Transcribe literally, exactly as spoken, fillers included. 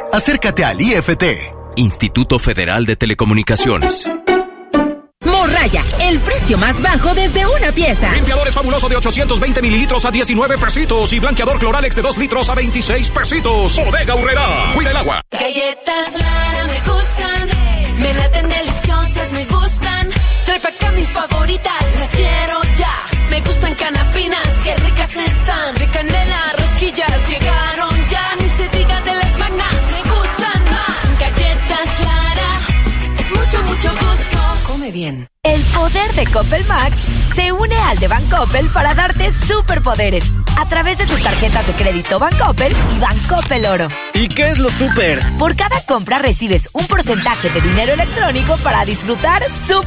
Acércate al I F T, Instituto Federal de Telecomunicaciones. Morraya, el precio más bajo desde una pieza. Limpiadores fabuloso de ochocientos veinte mililitros a diecinueve pesitos y blanqueador Cloralex de dos litros a veintiséis pesitos. Bodega Aurrerá. Cuida el agua. Galletas Lara me gustan, me laten deliciosas, me gustan. Trae pa' acá mis favoritas, las quiero ya. Me gustan canapinas, qué ricas están. De canela, rosquillas, llegaron ya. Ni se diga de las magnas, me gustan más. Galletas Lara, es mucho, mucho gusto. Come bien. El poder de Coppel Max se une al de Bancoppel para darte superpoderes a través de tus tarjetas de crédito Bancoppel y Bancoppel Oro. ¿Y qué es lo super? Por cada compra recibes un porcentaje de dinero electrónico para disfrutar super